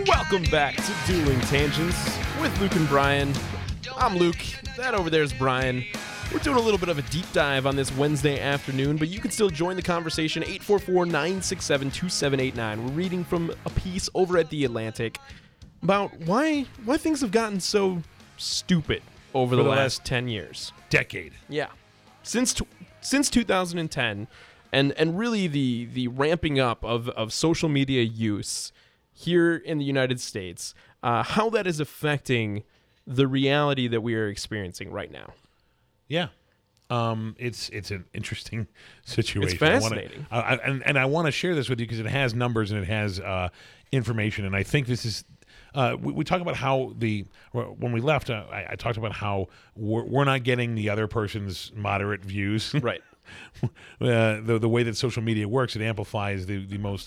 Welcome back to Dueling Tangents with Luke and Brian. I'm Luke. That over there is Brian. We're doing a little bit of a deep dive on this Wednesday afternoon, but you can still join the conversation, 844-967-2789. We're reading from a piece over at The Atlantic about why things have gotten so stupid over the last 10 years. Decade. Yeah. Since 2010, and really the ramping up of social media use here in the United States, how that is affecting the reality that we are experiencing right now. Yeah. It's an interesting situation. It's fascinating. I want to share this with you because it has numbers and it has information. And I think this is, we talk about how when we left, I talked about how we're not getting the other person's moderate views. Right. The way that social media works, it amplifies the most,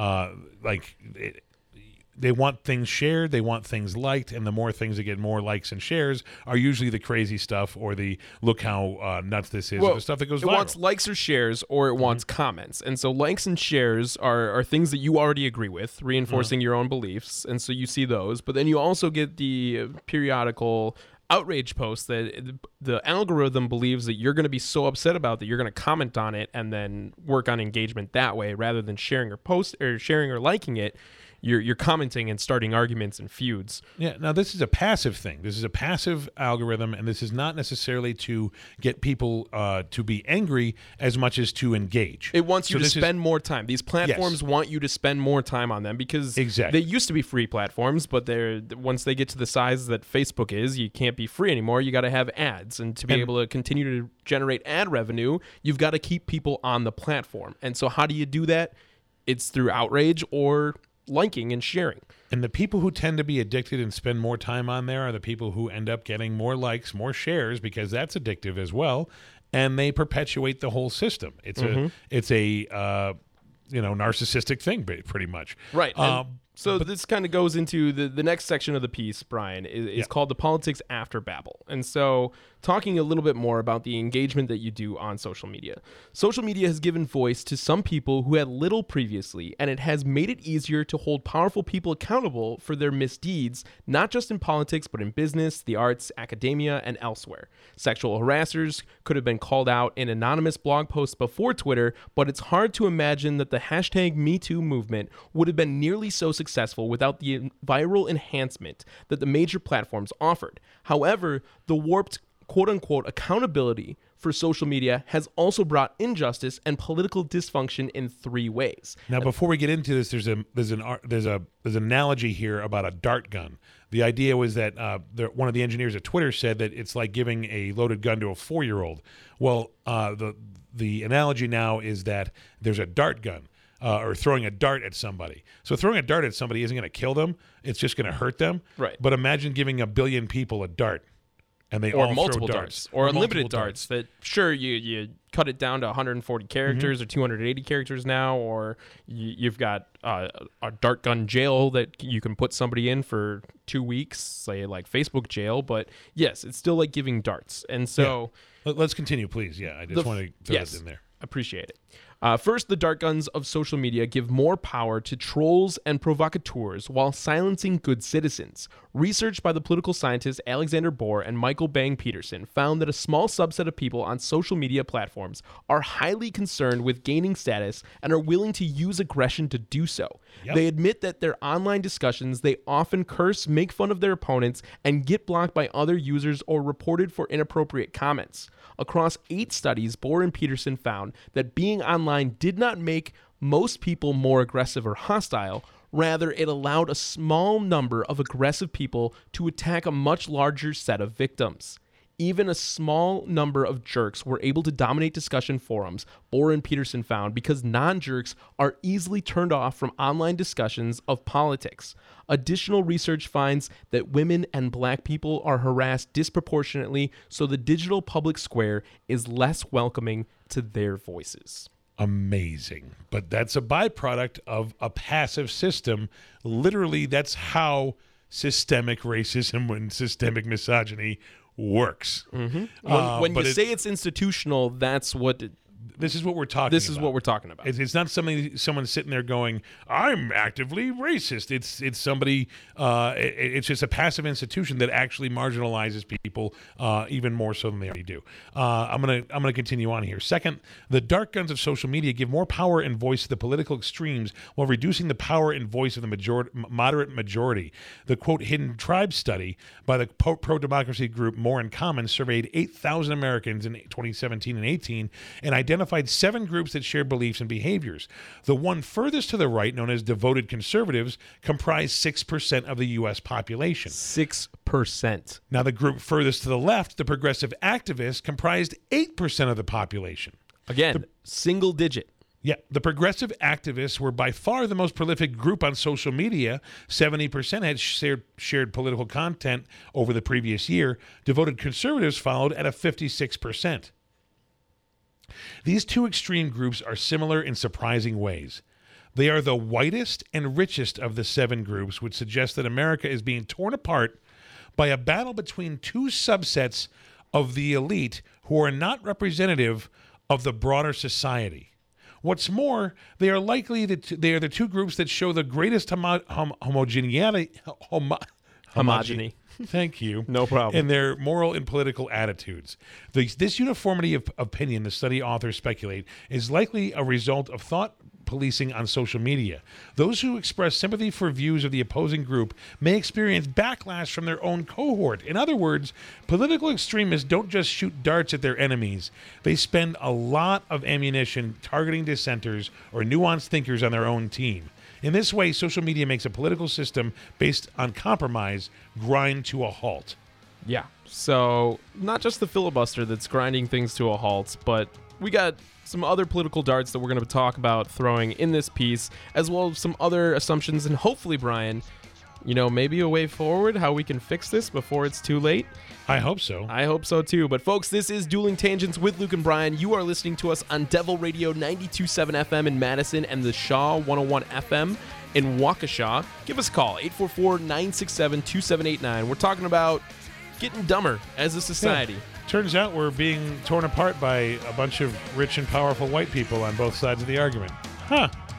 they want things shared, they want things liked, and the more things that get more likes and shares are usually the crazy stuff or the look how nuts this is, or the stuff that goes viral. It wants likes or shares, or it wants comments. And so likes and shares are things that you already agree with, reinforcing your own beliefs, and so you see those. But then you also get the periodical outrage posts that the algorithm believes that you're going to be so upset about that you're going to comment on it and then work on engagement that way rather than sharing or liking it. You're commenting and starting arguments and feuds. Yeah, now this is a passive thing. This is a passive algorithm, and this is not necessarily to get people to be angry as much as to engage. It wants you to spend more time. These platforms want you to spend more time on them because they used to be free platforms, but once they get to the size that Facebook is, you can't be free anymore. You got to have ads, and to be able to continue to generate ad revenue, you've got to keep people on the platform. And so how do you do that? It's through outrage or liking and sharing. And the people who tend to be addicted and spend more time on there are the people who end up getting more likes, more shares, because that's addictive as well, and they perpetuate the whole system. It's a narcissistic thing, pretty much. Right. But this kind of goes into the next section of the piece, Brian, is called The Politics After Babel. And so talking a little bit more about the engagement that you do on social media. Social media has given voice to some people who had little previously, and it has made it easier to hold powerful people accountable for their misdeeds, not just in politics, but in business, the arts, academia, and elsewhere. Sexual harassers could have been called out in anonymous blog posts before Twitter, but it's hard to imagine that the hashtag #MeToo movement would have been nearly so successful without the viral enhancement that the major platforms offered. However, the warped quote-unquote accountability for social media has also brought injustice and political dysfunction in three ways. Now, before we get into this, there's an analogy here about a dart gun. The idea was that one of the engineers at Twitter said that it's like giving a loaded gun to a 4-year-old. Well, the analogy now is that there's a dart gun. Or throwing a dart at somebody. So throwing a dart at somebody isn't going to kill them. It's just going to hurt them. Right. But imagine giving 1 billion people a dart, and they all multiple throw darts. Or unlimited darts. That sure you cut it down to 140 characters or 280 characters now, or you've got a dart gun jail that you can put somebody in for 2 weeks, say like Facebook jail. But yes, it's still like giving darts. And so let's continue, please. Yeah, I just want to throw this in there. Appreciate it. First, the dart guns of social media give more power to trolls and provocateurs while silencing good citizens. Research by the political scientists Alexander Bohr and Michael Bang Peterson found that a small subset of people on social media platforms are highly concerned with gaining status and are willing to use aggression to do so. Yep. They admit that their online discussions, they often curse, make fun of their opponents, and get blocked by other users or reported for inappropriate comments. Across 8 studies, Bohr and Peterson found that being online did not make most people more aggressive or hostile. Rather, it allowed a small number of aggressive people to attack a much larger set of victims. Even a small number of jerks were able to dominate discussion forums, Bohr and Peterson found, because non-jerks are easily turned off from online discussions of politics. Additional research finds that women and black people are harassed disproportionately, so the digital public square is less welcoming to their voices. Amazing. But that's a byproduct of a passive system. Literally, that's how systemic racism and systemic misogyny works. Mm-hmm. When you say it's institutional, that's what This is what we're talking about. This is what we're talking about. It's not someone sitting there going, "I'm actively racist." It's somebody. It's just a passive institution that actually marginalizes people even more so than they already do. I'm gonna continue on here. Second, the dark guns of social media give more power and voice to the political extremes while reducing the power and voice of the moderate majority. The quote Hidden Tribe study by the pro-democracy group More in Common surveyed 8,000 Americans in 2017 and 18 and identified 7 groups that share beliefs and behaviors. The one furthest to the right, known as devoted conservatives, comprise 6% of the U.S. population. 6%. Now, the group furthest to the left, the progressive activists, comprised 8% of the population. Again, single digit. Yeah, the progressive activists were by far the most prolific group on social media. 70% had shared political content over the previous year. Devoted conservatives followed at a 56%. These two extreme groups are similar in surprising ways. They are the whitest and richest of the 7 groups, which suggests that America is being torn apart by a battle between 2 subsets of the elite who are not representative of the broader society. What's more, they are they are the 2 groups that show the greatest homogeneity. Homogeny. Thank you. No problem. In their moral and political attitudes. This uniformity of opinion, the study authors speculate, is likely a result of thought policing on social media. Those who express sympathy for views of the opposing group may experience backlash from their own cohort. In other words, political extremists don't just shoot darts at their enemies. They spend a lot of ammunition targeting dissenters or nuanced thinkers on their own team. In this way, social media makes a political system based on compromise grind to a halt. Yeah. So not just the filibuster that's grinding things to a halt, but we got some other political darts that we're going to talk about throwing in this piece, as well as some other assumptions, and hopefully, Brian, maybe a way forward, how we can fix this before it's too late. I hope so. I hope so too. But folks, this is Dueling Tangents with Luke and Brian. You are listening to us on Devil Radio 92.7 FM in Madison and the Shaw 101 FM in Waukesha. Give us a call, 844-967-2789. We're talking about getting dumber as a society. Yeah. Turns out we're being torn apart by a bunch of rich and powerful white people on both sides of the argument. Huh.